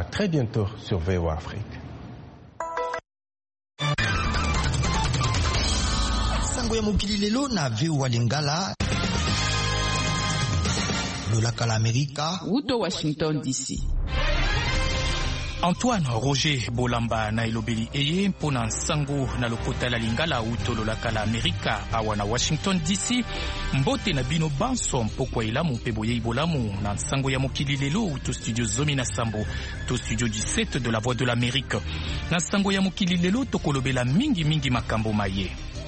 À très bientôt sur VOA Afrique. Sango ya mokili lelo na VOA Lingala. Lolaka la Amerika. Uto Washington DC. Antoine Roger Bolamba na elobeli eye mpona nsango na lokota la Lingala utololaka la Amerika awa na Washington DC. Mbote na bino banso mpokwa elamu mpe boyei bolamu na nsango ya mokili lelo uto studio zomi na sambo to studio 17 de la Voix de l'Amérique. Na nsango ya mokili lelo tokolobela mingi makambo maye.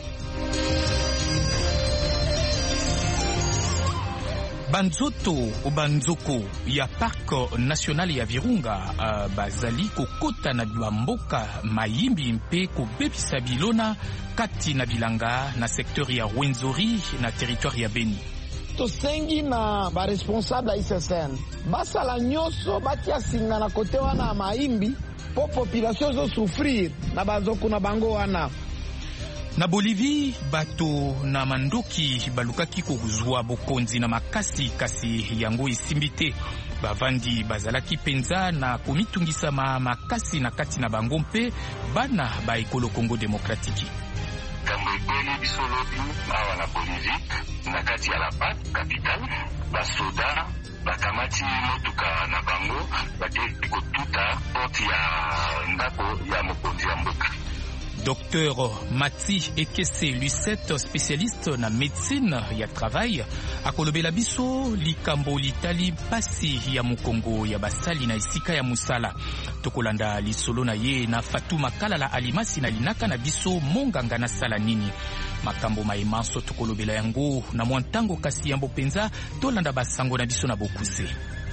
Banzoko ya Parc National ya Virunga bazali kokota na bamboka mayimbi mpe kobebisa bilona kati na bilanga na secteur ya Rwenzori na territoire ya Beni. Tosengi na ba responsable ya ICCN basala nyonso batia singa na kote wana mayimbi po population zo souffrir na bazoko na bango wana. Na Bolivie, bato na mandoki balukaki kozwa bokonzi na makasi kasi yango isimbite. Bavandi bazalaki penza na komitungisa makasi na kati na bango mpe bana ba ekolo Congo Demokratiki. Kambekeli bisolobi awa na Bolivie na kati ya La Paz, capital, basoda bakamati motuka na bango bateki kotuta porte ya ndako ya mokonzi ya mboka. Docteur Mati Ekese Lucette, spécialiste na médecine ya travail, akolobela biso likambo litali pasi ya mukongo ya basali na esika ya musala. Tokolanda lisolo na ye na Fatuma Kalala Alimasi na linaka na biso monganga na sala nini. Makambo maimanso tokolobela yango na mwantango kasi yambo penza tolanda basango na biso na bokuse.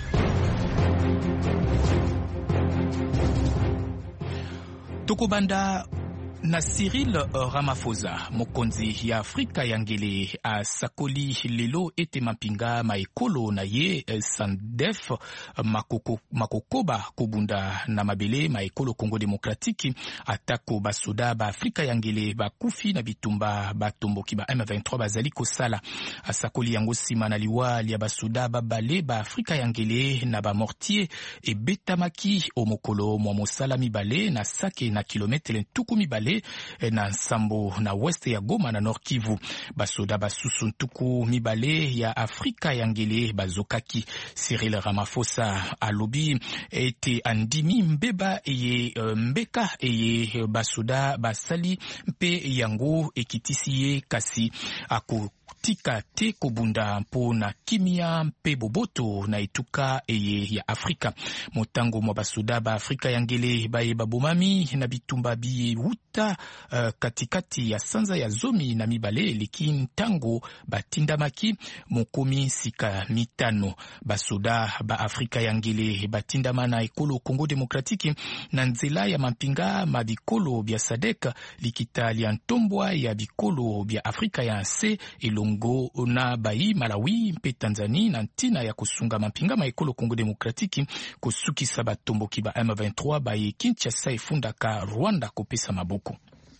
Tokobanda na Cyril Ramaphosa, mokonzi ya Afrika ya ngele asakoli lelo ete mapinga maekolo na ye Sandef makokoba kobunda na mabele maekolo Congo Demokratiki atako basoda ba Afrika ya ngele bakufi na bitumba batomboki ba M23 bazali kosala. Asakoli yango sima na liwali ya basoda babale ba Afrika ya ngele na ba mortier ebetamaki omokolo mwa mosala mibale na sake na kilometre ntuku mibale na nsambo na weste ya Goma na Nord Kivu. Basoda basusu ntuku mibale ya Afrika ya ngele bazokaki. Cyril Ramaphosa alobi ete andimi mbeba eye mbeka eye basoda basali mpe yango ekitisi ye kasi tika te kobunda mpo na kimia mpe boboto na etuka eye ya Afrika. Motango mwa basoda ba Afrika ya ngele baye babomami na bitumba biye wuta katikati ya sanza ya zomi na mibale leki ntango batindamaki mokomi sika mitano. Basoda ba Afrika ya ngele batindama na ekolo Congo Demokratiki na nzela ya mampinga mabikolo bya SADC likita lia ntombwa ya bikolo bya Afrika ya nse elongo na bayi Malawi mpe Tanzania na ntina ya kusunga mampinga maekolo Congo Demokratiki kusukisa batomboki ba M23 baye Kinshasa efundaka Rwanda kopesa maboko.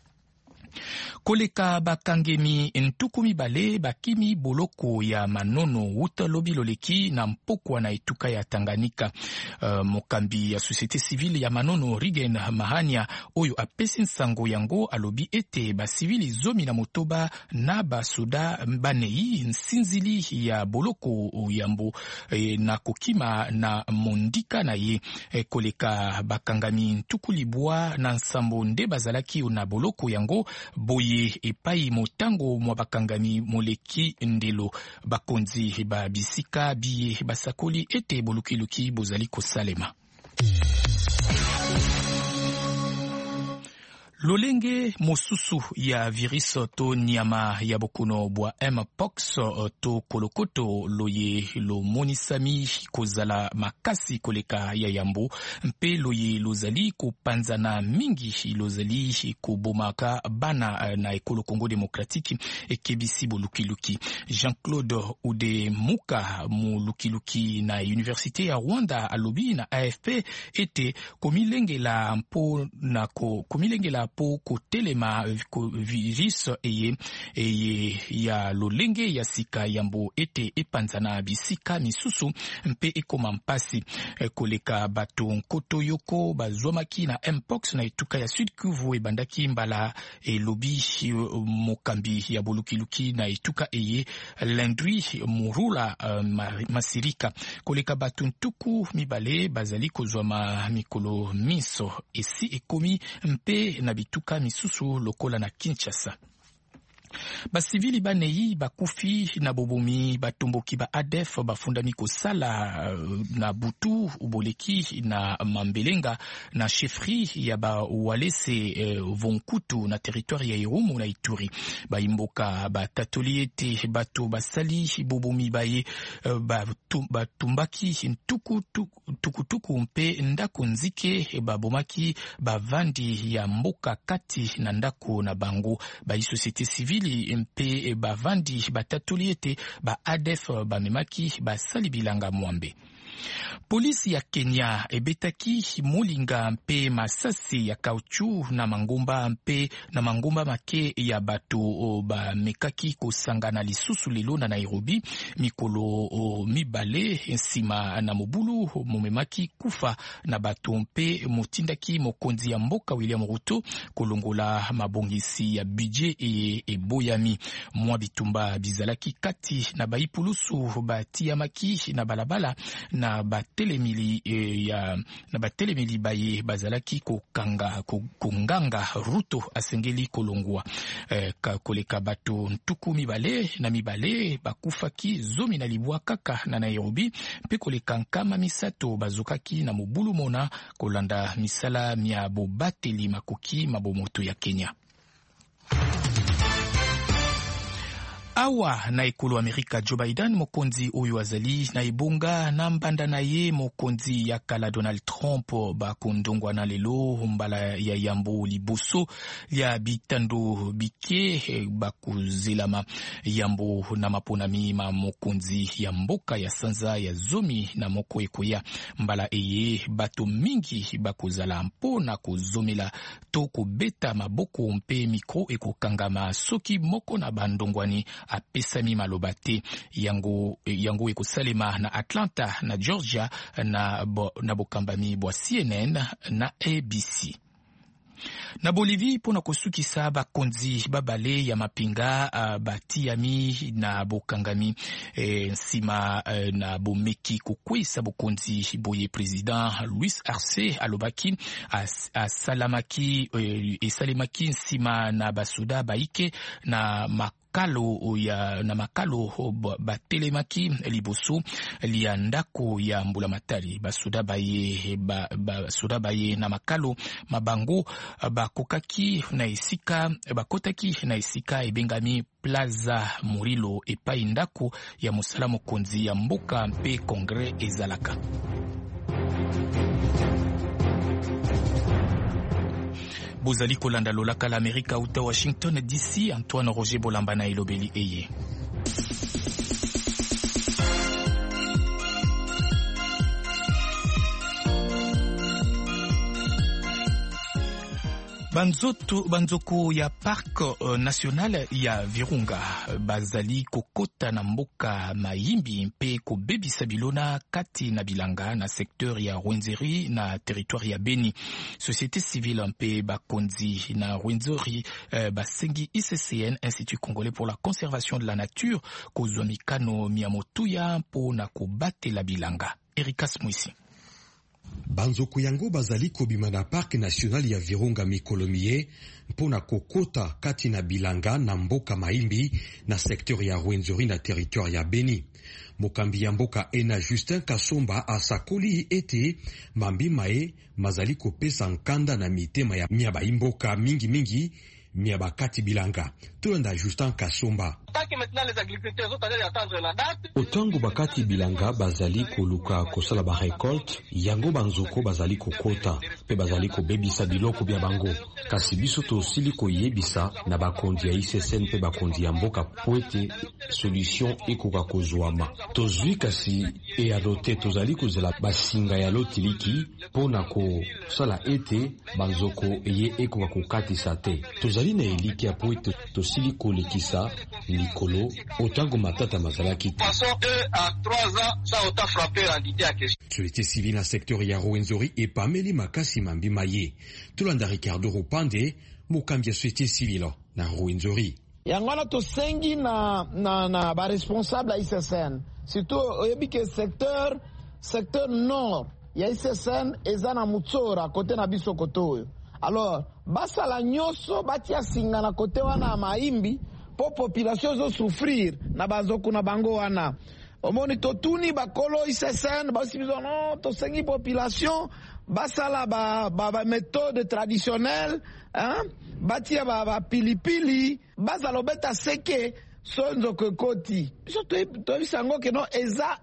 Koleka bakangemi ntuku mibale bakimi boloko ya manono wuta lobi loleki na mpokwa na etuka ya Tanganyika. Mokambi ya société civile ya manono Rigen Mahania oyo apesi nsango yango alobi ete basivili zomi na motoba na basoda banei nsinzili ya boloko yambo na kokima na mondika na ye. Koleka bakangami ntuku libwa na nsambo nde bazalaki na boloko yango boye epai motango mwa bakangami moleki ndelo bakonzi ba bisika biye basakoli ete bolukiluki bozali kosalema. Lolenge mosusu ya virus to nyama ya bokono bwa mpox to kolokoto loye lo monisami kozala makasi koleka ya yambo mpe loye lozali kopanzana mingi lozali kobomaka bana na ekolo Congo Demokratiki ekebisi bolukiluki. Jean-Claude Udemuka molukiluki na Université ya Rwanda alobi na AFP ete komilengela po kotelema virus eye ya lolenge ya sika yambo ete epanzana bisika misusu mpe ekoma mpasi koleka bato nkoto yoko bazwamaki na mpox na etuka ya Sud Kivu ebandaki mbala elobi mokambi ya bolukiluki na etuka eye Landry Murula Masirika koleka bato ntuku mibale bazali kozwama mikolo miso esi ekomi mpe na bituka misusu lokola na Kinshasa. Basivili banei bakufi na bobomi batomboki ba ADF bafundami kosala na butu uboleki na mambelenga na chefri ya ba walese vonkutu na territoire ya Irumu na Ituri baimboka batatoli ete bato basali bobomi baye batumbaki tukutuku mpe ndako nzike babomaki bavandi ya mboka kati na ndako na bango ba société civile mpe bavandi batatoli ete ba ADF bamemaki basali bilanga mwambe. Polisi ya Kenya ebetaki mulinga mpe masasi ya kauchu na mangomba mpe na mangomba make ya bato bamekaki kosangana lisusu lelo na Nairobi mikolo mibale nsima na mobulu momemaki kufa na bato mpe motindaki mokonzi ya mboka William Ruto kolongola mabongisi ya budget eboyami mwa bitumba bizalaki kati na baipulusu batiamaki na balabala na batelemili baye bazalaki konganga Ruto asengeli kolongwa koleka bato ntuku mibale bakufaki zomi na libwa kaka na Nairobi mpe koleka nkama misato bazokaki na mobulu mona kolanda misala mia bobateli makoki mabomoto ya Kenya. Awa na ekolo Amerika Joe Biden mokonzi oyo azali na ebonga na mbanda na ye mokonzi ya kala Donald Trump bakondongwa na lelo mbala ya yambo liboso ya bitando bike bakuzelama yambo na maponami ma mokonzi ya mboka ya sanza ya zomi na moko ekoya mbala eye bato mingi bakuzala mpona kozomela to kobeta maboko mpe mikro ekokangama soki moko na bandongwani apesami maloba te yango ekosalema na Atlanta na Georgia na bokambami bwa CNN na ABC. Na Bolivie pona kosukisa bakonzi babale ya mapinga batiami na bokangami nsima na bomeki kokwesa bokonzi boye president Luis Arce alobaki esalemaki nsima na basoda baike na makalo batelemaki liboso lia ndako ya mbula matari basoda baye na makalo mabango bakotaki na esika ebengami Plaza Murilo epai ndako ya mosala mokonzi ya mboka mpe kongre ezalaka. Bozali kolanda lolaka la Amerika uta Washington DC. Antoine Roger Bolamba na elobeli eye. Banzoko ya Parc National ya Virunga bazali kokota na mboka Mayimbi mpe kobebisa bilona kati na bilanga na secteur ya Rwenzori na territoire ya Beni. Société civile mpe bakonzi na Rwenzori basengi ICCN, Institut Congolais pour la Conservation de la Nature, kozwa mikano miamotuya mpo na kobatela bilanga. Erikas Mwisi. Banzoko yango bazali kobima na Parc National ya Virunga mikolomie mpona kokota kati na bilanga na mboka Mayimbi na secteur ya Rwenzori na territoire ya Beni. Mokambi ya mboka ena Justin Kasomba asakoli ete mambi mae mazali kopesa nkanda na mitema ya baimboka mingi Miabakati Bilanga. Tolanda Justin Kasomba. Otango bakati bilanga bazali koluka kosala ba récolte, yango banzoko bazali kokota, pe bazali kobebisa biloko bya bango. Kasi biso tosili koyebisa na bakondi ya ICSN pe bakondi ya mboka poete solution ekoka kozwama. Tozwi kasi e adote tozali kozela basinga ya lotiliki pona kosala ete banzoko eye ekoka kokatisa te. Tozali na eliki ya poete tosili kolekisa likolo otango matata mazalaki. Société civile na secteur ya Rwenzori et Pameli Makasi Mambi Maye. Tolanda Ricardo Rupande, mokambia société civile na Rwenzori. Yangwana to sengi na ba responsable ICSN. Surtout oyebi ke secteur nord ya ICSN eza na Mutsora côté na biso koto. Alors basala nyoso batia singa na côté wana Maimbi po population zo souffrir na bazoku na bango wana. Omoni totuni bakolo ICSN basibizo non to sengi population basala ba méthode traditionnelle hein batia ba pilipili bazalobeta seke sonzo kokoti so to bisango ke no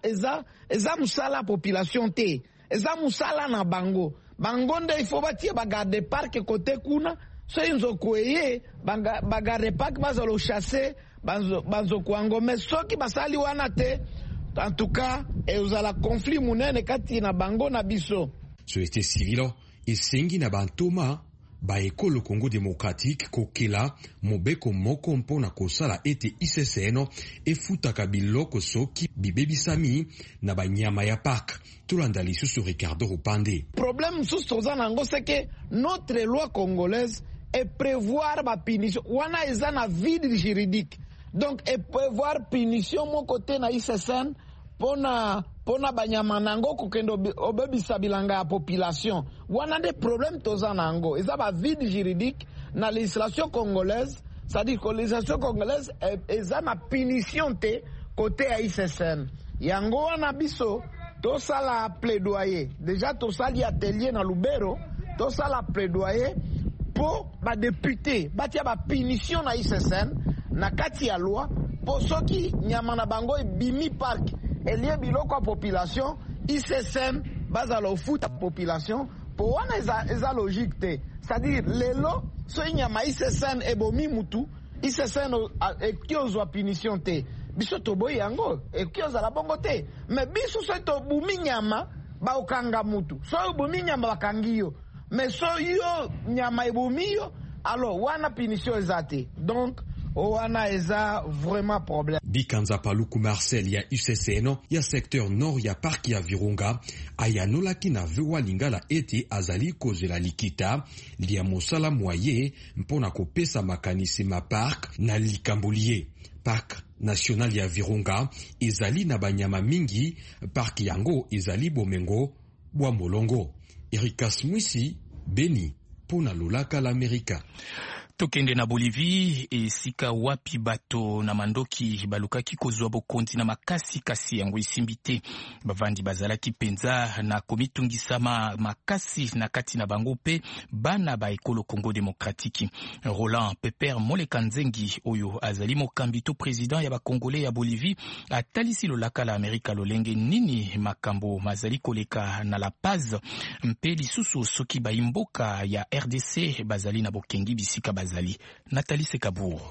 eza musala population te eza musala na bango nde il faut batia ba garder parc côté kuna so inzo koye ba garder parc bazalo chasser banzo kwango mais soki basali wana te en tout cas ezala conflit munene kati na bango na biso. Société civile esengi na bantoma ba ekolo Congo démocratique kokela mobeko moko mpona kosala ete ICCN efutaka biloko soki bibebisami na banyama ya parc. Tolanda lisusu Ricardo Rupande. Problème sous toza nango c'est que notre loi congolaise est prévoir ba punition wana eza na vide juridique. Donc et prévoir punition mon côté na ICCN pona banyama nango kokendo obebisa bilanga ya population wana des problèmes toza nango eza ba vide juridique na législation congolaise, c'est-à-dire que législation congolaise eza na punition te côté ya ICCN yango wana biso to sala plaidoyer déjà to sali atelier na Lubero to sala plaidoyer pour ba député batia ba punition na ICCN na kati ya loi po soki nyama na bango ebimi park elie biloko ya population ICSN bazalo futa population po wana eza logique te, c'est-à-dire lelo so nyama ICSN ebomi mutu ICSN ekiozwa punition te biso toboyi yango ekiozala bongo te mais biso so tobumi nyama baokanga mutu so obumi nyama bakangi yo mais so yo nyama ebomi yo alors wana punition eza te donc wana eza vraiment problème. Bikanza Paluku Marcel ya UCCN ya secteur nord ya parc ya Virunga ayanolaki na vewa lingala ete azali kozela likita lia mosala moye mpona kopesa makanisi ma parc na likambulie. Parc national ya Virunga ezali na banyama mingi, parc yango ezali bomengo bwa molongo. Erika Smwisi, Beni, pona lolaka l'Amerika. Tokende na Bolivie esika wapi bato na mandoki balukaki kozwa bokonzi na makasi kasi yango isimbite bavandi bazalaki penza na komitungisama makasi na kati na bango pe bana ba ekolo Congo démocratique. Roland Pepper Moleka Nzengi oyo azali mokambi to président ya ba Congolais ya Bolivie atalisi lolaka la Amerika lolenge nini makambo mazali koleka na La Paz mpe lisusu soki ba imboka ya RDC bazali na bokengi bisika bazali. Nathalie Sekabour.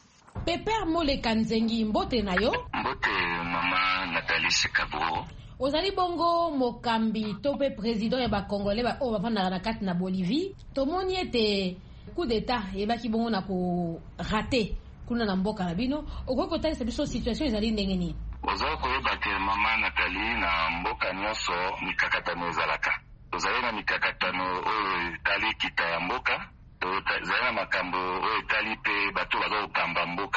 Pepper Moleka Nzengi mbote na yo? Mbote mama Nathalie Sekabour. Ozali bongo mokambi tope président ya ba Congolais ba o bafanda na kati na Bolivie. Tomoni ete coup d'état ebaki bongo na ko rater kuna na mboka na bino. Okoko talisa biso situation ezali ndenge nini? Ozali koyeba ke mama Nathalie na mboka nyonso mikakatano ezalaka. Ozali na mikakatano oyo tali kita ya mboka. Zana makambo oyo etali pe bato baza kokamba mboka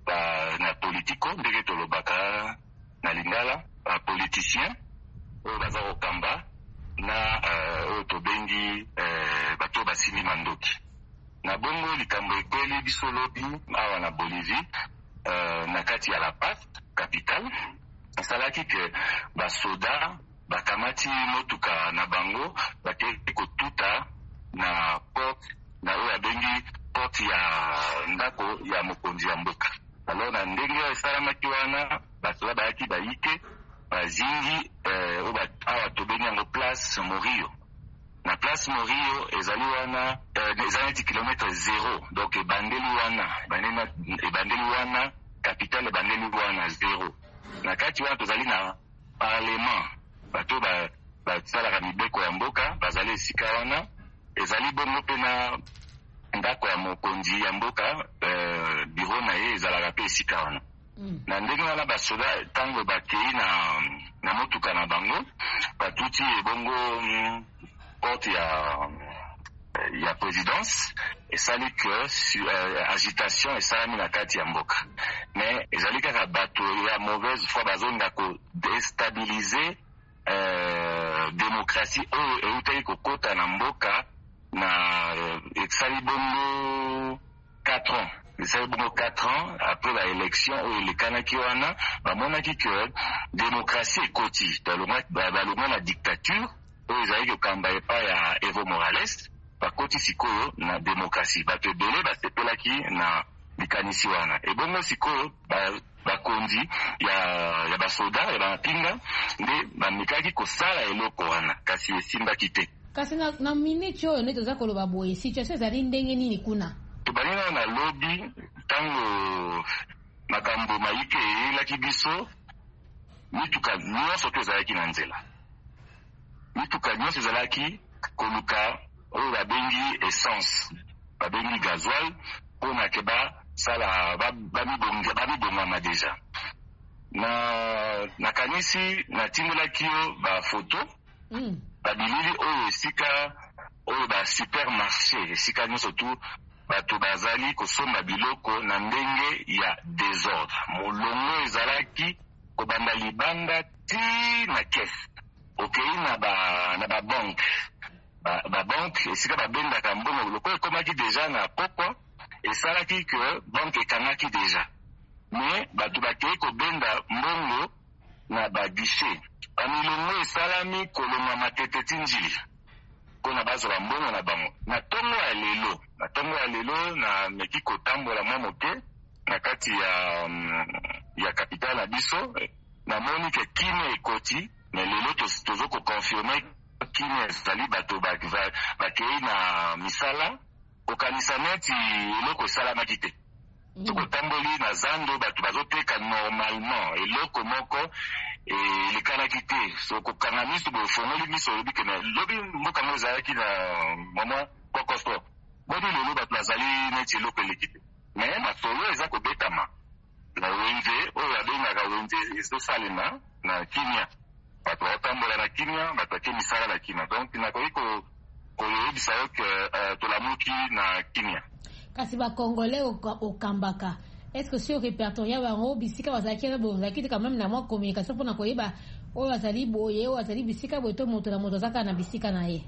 na politiko ndenge tolobaka na lingala politicien oyo baza kokamba na oyo tobengi bato basili mandoki na bongo likambo ekweli biso lobi awa na Bolivie na kati ya La Paz capitale esalaki ke basoda bakamati motuka na bango bakei kotuta na porte na oyo abengi porte ya ya mokonzi ya mboka. Alors na ndenge esalamaki wana basoda bayaki bayike bazingi awa tobengi yango place Morio. Na place Morio ezali wana ezali neti kilometre 0, donc ebandeli wana capitale ebandeli wana 0. Na kati wana tozali na parlement, bato basalaka mibeko ya mboka bazali esika wana. Ezali bongo mpe na ndako ya mokonzi ya mboka, biro na ye ezalaka mpe esika wana. Na ndenge wana basoda ntango bakei na motuka na bango batuti ebongo porte ya présidence, esali que agitation esalami na kati ya mboka. Mais ezali kaka bato ya mauvaise foi bazonga ko déstabiliser démocratie oyo eutaki kokota na mboka na esali bongo 4 ans. Esali bongo 4 ans après la élection oyo elekanaki wana bamonaki que démocratie ekoti balongwa na dictature oyo ezali kokamba epai ya Evo Morales, bakoti sikoyo na démocratie. Bato ebele basepelaki na likanisi wana. Ebongo sikoyo bakonzi ya basoda ya bamapinga nde bamekaki kosala eloko wana, kasi esimbaki te. Kasi na minute oyo nde toza koloba boye situation ezali ndenge nini kuna? Tobalinga na lobi ntango makambo mayike eyelaki biso, mituka nyonso to ezalaki na nzela. Mituka nyonso ezalaki koluka oyo babengi essence, babengi gasoil, mpona ke basala bamibongama deja. Nakanisi natindelaki yo bafoto babilili oyo esika oyo basupermarché, esika nyonso tu bato bazali kosomba biloko na ndenge ya désordre. Molongo ezalaki kobanda libanda ti na kese okei na babanke. Babanke esika babendaka mbongo biloko ekomaki deja na pokwa, esalaki ke banke ekangaki deja. Mais bato bakei kobenda mbongo na baguichet. Bamilongo esalami kolonga matete ti njili mpona bazwa mbongo na bango. Na ntongo ya lelo na meki kotambola mwa moke na kati ya kapitale na biso, namoni ke kimia ekoti. Mais lelo tozo kokonfirme kimia ezali bato bakei na misala kokanisa neti eloko esalamaki te. Tokotamboli na zando bato bazoteka normalement eloko moko elekanaki te. So kokanga miso bofongoli miso olobi ke lobi mboka ngo ezalaki na mama kokosto bodi lelo bato bazali neti eloko eleki te. Mais masolo eza kobetama na wenze oyo abengaka wenze ezosalema na kimia. Bato batambola na kimia, bato ake misala na kimia. Donc nakoki koyebisa yo ke tolamuki na kimia. Kasi bakongole okambaka, est-ce que sur répertoria bango bisika bazalaki na bozalaki quand même na mwa communication mpona koyeba oyo bazali boye oyo bazali bisika boye to moto na moto azaka na bisika na ye?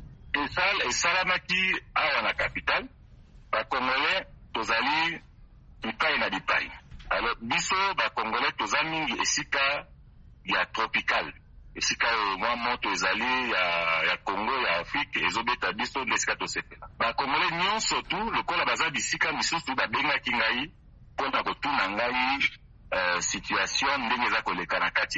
Esalamaki awa na capitale, bakongole tozali bipai na bipai. Alors biso bakongole toza mingi esika ya tropical, esika mwa moto ezali ya Congo ya Afrique ezobeta biso nde esika tosepela. Bakongole nyonso tu lokola baza bisika misusu babengaki ngai mpona kotuna ngai situation ndenge eza koleka na kati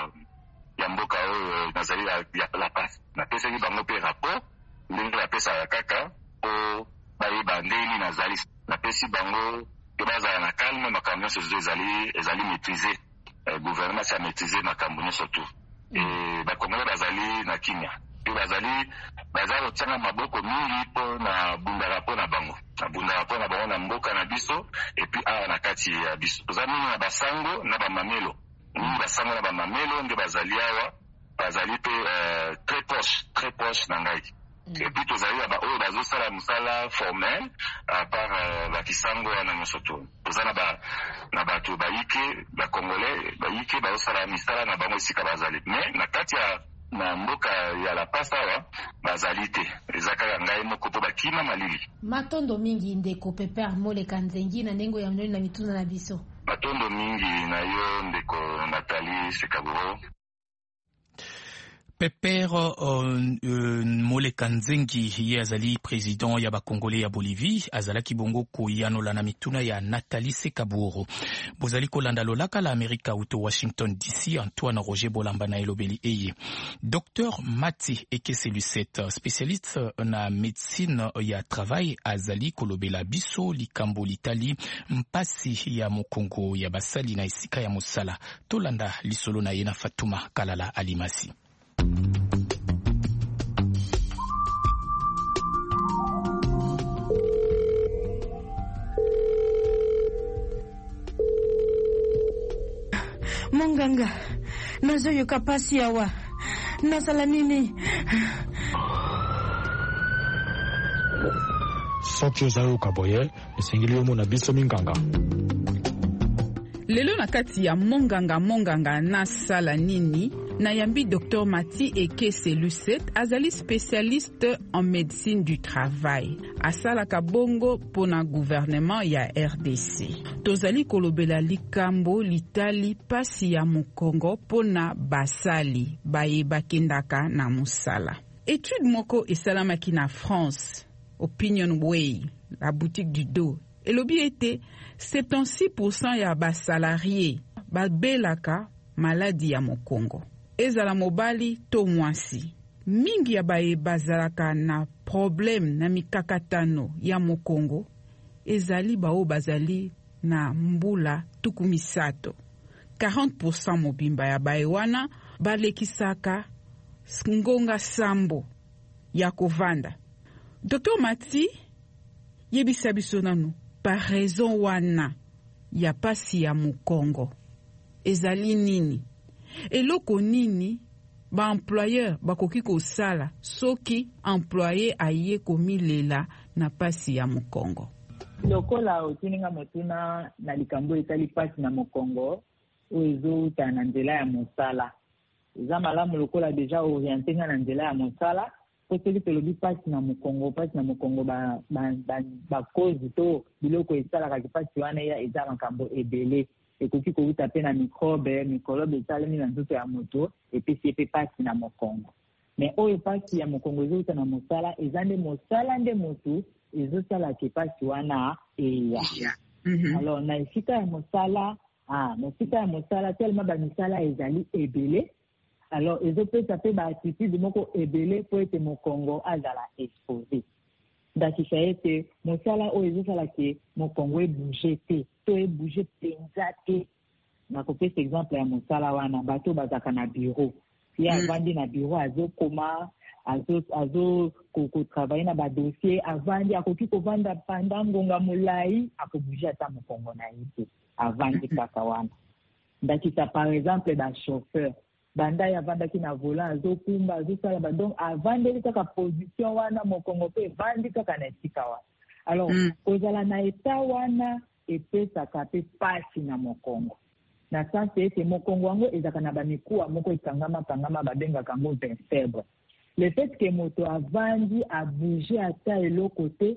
ya mboka oyo nazali ya La Paz. Napesaki bango mpe rapport ndenge bapesaka kaka mpo bayeba ndeni nazali. Napesi bango ke bazala na calme, makambo nyonso ezali maîtrisé, gouvernement maîtrisé makambo nyonso tu. Bakongole bazali na kimia mpe bazali kotianga maboko mingi mpo na bundaka mpo na bango na mboka na biso epuis awa na kati ya biso. Toza mingi na basango na bamamelo, mingi basango na bamamelo nde bazali awa, bazali mpe très proche na ngai. Epuis tozali na baoyo bazosala mosala formel apart bakisango wana nyonso tu. Toza na bato bayike bakongole bayike bazosala misala na bango esika bazali. Mais na kati na mboka ya La Paz awa bazali te, eza kaka ngai moko mpo bakima malili. Matondo mingi ndeko Pepere Moleka Nzengi na ndengo ya mnoni na mituna na biso. Matondo mingi na yo ndeko Nathalie Sekaburo. Pepper Moleka Nzengi ye azali président ya bakongole ya Bolivie azalaki bongo koyanola na mituna ya Nathalie Sekaburo. Bozali kolanda lolaka la Amerika uto Washington DC. Antoine Roger Bolamba na elobeli eye. Dr Mati Ekese Lucette, spécialiste na médecine ya travail, azali kolobela biso likambo litali mpasi ya mokongo ya basali na esika ya mosala. Tolanda lisolo na ye na Fatuma Kalala Alimasi. Monganga, nazoyoka pasi awa. Nasala nini? Soki ozayoka boye, esengeli omona biso minganga. Lelo na kati ya monganga nasala nini? Nayambi Dr Mati Ekese Lucette azali spécialiste en médecine du travail. Asala kabongo pona gouvernement ya RDC. Tozali kolobela likambo litali pasi ya mokongo pona basali baye bakendaka na musala. Étude moko esalamaki na France, Opinion Way, la boutique du dos. Elobi ete 76% ya basalarié babelaka maladi ya mokongo. Ezala mobali to mwasi. Mingi ya baye bazalaka na problème na mikakatano ya mokongo. Ezali bao bazali na mbula tuku misato. 40% mobimba ya baye wana balekisaka ngonga sambo ya kovanda. Dr Mati yebisa biso nanu par raison wana ya pasi ya mokongo. Ezali nini? Eloko nini ba employeur bakoki kosala soki employé aye komilela na pasi ya mokongo? Lokola otininga motuna na likambo etali pasi na mokongo ozo uta na nzela ya mosala. Eza malamu lokola deja orienté na nzela ya mosala koteli pelobi pasi na mokongo ba cause to biloko esalaka pasi wana ya eza makambo ebele. Ekoki kouta pe na mikrobe esalemi na nzoto ya moto epesi epe pasi na mokongo. Mais oyo pasi ya mokongo ezouta na mosala eza nde mosala nde motu ezosala ke pasi wana eya. Alors na esika ya mosala tellement ba misala ezali ebele. Alors ezopesa pe ba attitude moko ebele po ete mokongo azala exposé. Ndakisha ete mosala oyo ezosala ke mokongo ebouge te to ebouge penza te. Nakopesa exemple ya mosala wana bato bazaka na bureau. Ya avandi na bureau azokoma azo travailler na ba dossier avandi akoki kovanda pendant ngonga molai akobouge ata mokongo na ye avandi kaka wana. Ndakisa par exemple ba chauffeur banda ya vandaki na volant azokumba azosala donc avandeli kaka position wana mokongo pe vandi kaka na esika wana. Alors kozala na eta wana epesaka pe pasi na mokongo na sanse ete mokongo wango ezaka na bamikuwa moko ekangama babengaka yango vertebre. Le fait que moto avandi abouge ata eloko te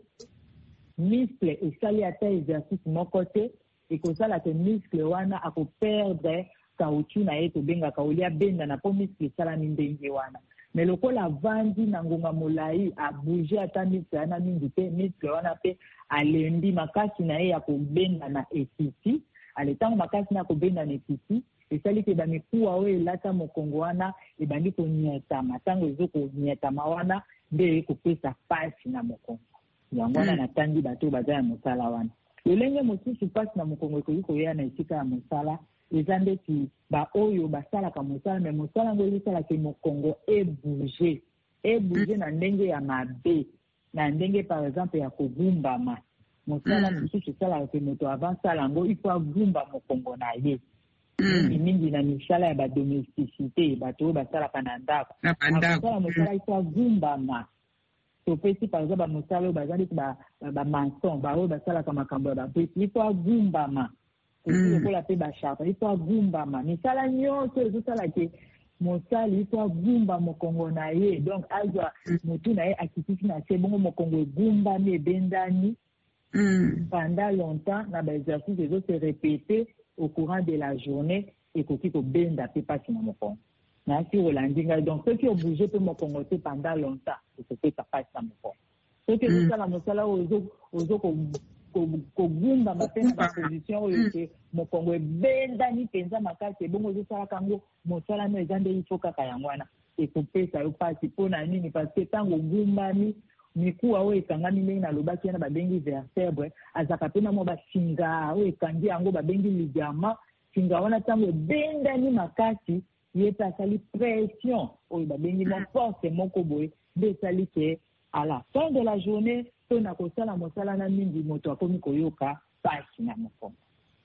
muscle esali ata exercice moko te ekozala ke muscle wana akoperdre caoutchouc na ye tobengaka olia benda na po muscle esalami ndenge wana. Mais lokola avandi na ngonga molai abouge ata muscle wana mingi te muscle wana pe alendi makasi na ye ya kobenda na etiti aletango makasi na kobenda na etiti esali ke bamikuwa oyo elata mokongo wana ebandi konyetama ntango ezokonyetama wana nde ekopesa pasi na mokongo yango wana natandi bato baza ya mosala wana. Lolenge mosusu pasi na mokongo ekoki koya na esika ya mosala eza ndeti baoyo basalaka mosala me mosala ngo ezosalaka mokongo ebouge na ndenge ya mabe na ndenge par exemple ya kogumbama. Mosala mosusu esalaka moto avansala yango ifo agumba mokongo na ye. Mingi na misala ya badomesticité bato oyo basalaka na ndako akosala mosala ifo agumbama. Topesi par exemple bamosala oyo baza ndeti bamason baoyo basalaka makambo ya babwisi ifo agumbama. Lokola pe bashapa ifo agumbama. Misala nyonso ezosala ke mosali ifo agumba mokongo na ye donc azwa motu na ye akitisi na se bongo mokongo egumbami ebendani pendant longtemps na baexercice ezo se répéter au courant de la journée ekoki kobenda pe pasi na mokongo. na si Rolandinga. Donc ceux qui ont bougé pour mon Congo pendant longtemps, c'était capable de me faire. Ceux qui ont la mosala ozo kogumba mapena ba position oyo ke mon Congo bendani penza makasi bongo ozo sala kango mosala no ezande ifo kaka yangwana et kopesa yo pasi pona nini parce que tango gumbani mikuwa oyo ekangami ndenge nalobaki na babengi vertebre azaka pena mo basinga oyo ekangi yango babengi ligama singa wana tango bendani makasi yeta sali pression oyo babengi mo force moko boye nde sali ke à la fin de la journée on a kosala mosala na mingi moto akomi koyoka pasi na mokongo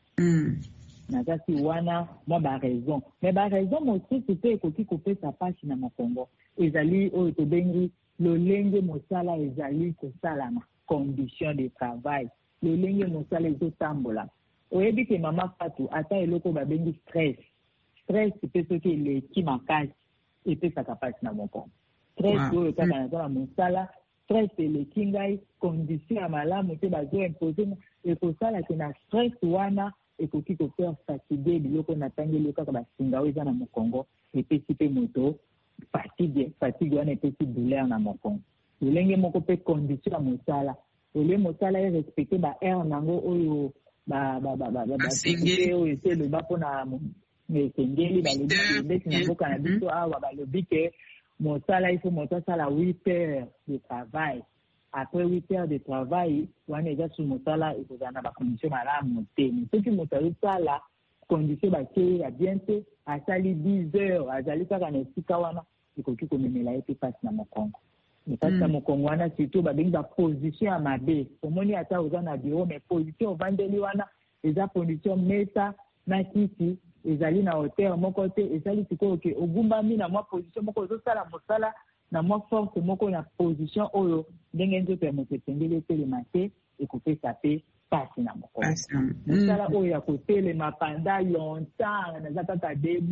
nazasi wana moi ba raison mais ba raison mosusu mpe ekoki kopesa pasi na mokongo ezali oyo tobengi lolenge mosala ezali kosalama condition de travail lolenge mosala ezotambola oyebi ke mama Fatou ata eloko babengi stress mpe soki eleki makasi epesaka pasi na mokongo stress oyo kaka nazala mosala stress eleki ngai condition ya malamu te bazoimpose ekosalaki na stress wana ekoki kofaire fatigue biloko natangeli kaka basinga oyo eza na mokongo epesi mpe moto fatigue wana epesi douleur na mokongo lolenge moko mpe condition ya mosala olie mosala erespecte baheure nango oyo basengeli oyo eseloba mpona esengeli balobiki na mboka na biso awa balobi ke mosala il faut moto asala 8 heures de travail après 8 heures de travail wana eza su mosala ekozala na bacondition malamu te soki moto azosala condition batie ya bien te asali 10 heures azali kaka na esika wana ekoki komemela ye te pasi na mokongo pasi na mokongo wana surtout babengi baposition ya mabe omoni ata oza na bureau mais position ovandeli wana eza position mesa na kiti ezali na hauteur moko te ezali sikoyo ke ogumbami na mwa position moko ozosala mosala na mwa force moko na position oyo ndenge nzoto ya moto esengeli etelema te ekopesa pe pasi na mokongo mosala oyo ya kotelema panda longtemps naza kaka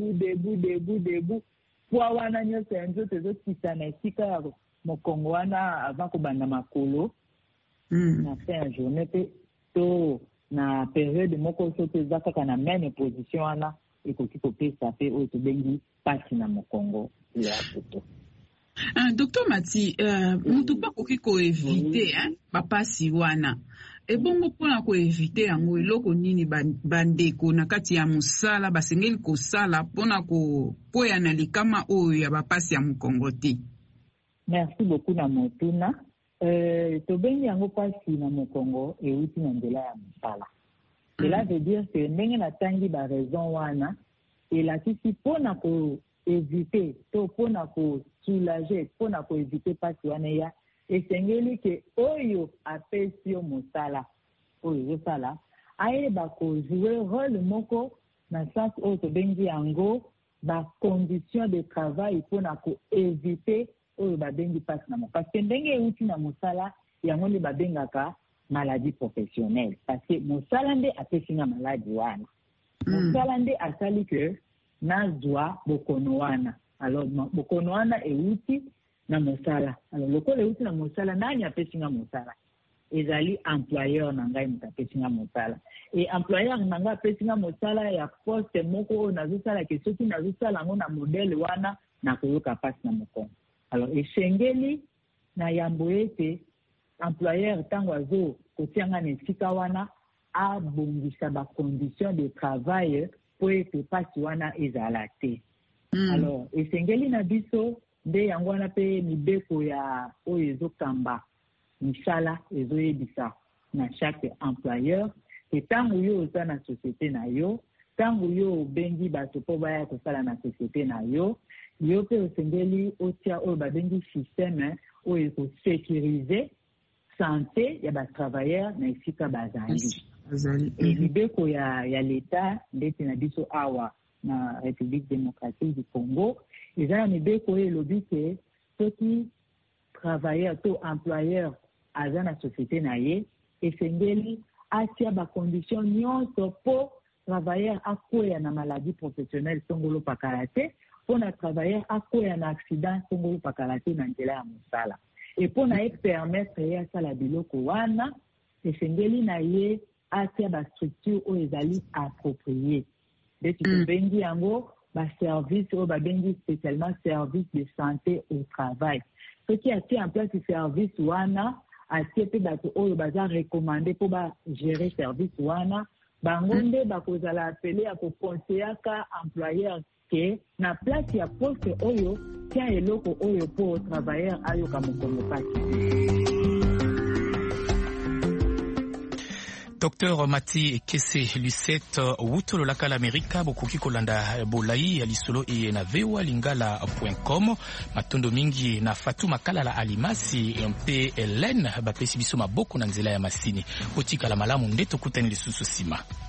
debu pwa wana nyonso ya nzoto ezokisa na esika ya mokongo wana avant kobanda makolo na fin ya journée te to na période moko soki eza kaka na meme position wana ekoki kopesa pe oyo tobengi pasi na mokongo ya poto. Dr Mati, mutu mpe akoki koevite bapasi wana ebongo mpona koevite yango eloko nini bandeko na kati ya mosala basengeli kosala mpona kopoya na likama oyo ya bapasi ya mokongo te? Merci beaucoup na motuna. Tobengi yango pasi na mokongo euti na nzela ya mosala. Cela veut dire que ndenge natangi ba raison wana elakisi mpona koevite to mpona kosoulager mpona koevite pasi wana ya esengeli ke oyo apesi yo mosala oyo ezosala ayeba kozouer rôle moko na sens oyo tobengi yango bacondition de travail mpona koevite oyo babengi pasi na mokongo parce que ndenge euti na mosala yango nde babengaka maladie professionnelle parce que mosala nde apesi nga maladi wana mosala nde asali ke nazwa bokono wana alors bokono wana euti na mosala alors lokola euti na mosala nani apesi nga mosala ezali employeur na ngai moto apesi nga mosala et employeur na ngai apesi nga mosala ya poste moko oyo nazosala ke soki nazosala yango na modele wana nakoyoka pasi na mokongo alors esengeli na yambo ete employeur ntango azokotianga na esika wana abongisa bacondition de travail po ete pasi wana ezala te alors esengeli na biso nde yango wana mpe mibeko ya oyo ezokamba misala ezoyebisa na chaque employeur ke ntango yo oza na société na yo ntango yo obengi bato mpo baya kosala na société na yo yo mpe osengeli otia oyo babengi système oyo ekosécurize santé ya batravailleur na esika bazali mibeko ya leta ndeti na biso awa na République démocratique du Congo eza na mibeko oyo elobi ke soki travailleur to employeur aza na société na ye esengeli atia bacondition nyonso mpo travailleur akwea na maladie professionnelle songolo pakala te mpo na travailleur akwea na accident songolo pakala te na nzela ya mosala e mpo na ye permettre ye asala biloko wana esengeli na ye atia bastructure oyo ezali approprié ndeti tobengi yango service au babengi spécialement service de santé au travail. Ce qui a été en place le service wana a été bato oyo baza recommandé pour gérer service wana bangonde bakozala appeler à conseiller ka employeur que na place ya poste oyo tia eloko oyo pour travailleur ayo ka mokongo pati. Dr Mati Ekese Lucette wutolo laka l'Amerika bokoki kolanda bolai ya lisolo e na vewalingala.com matondo mingi na Fatou Makala la Alimasi mpe Hélène bapesi biso maboko na nzela ya masini otika la malamu ndeto kutani lisusu sima.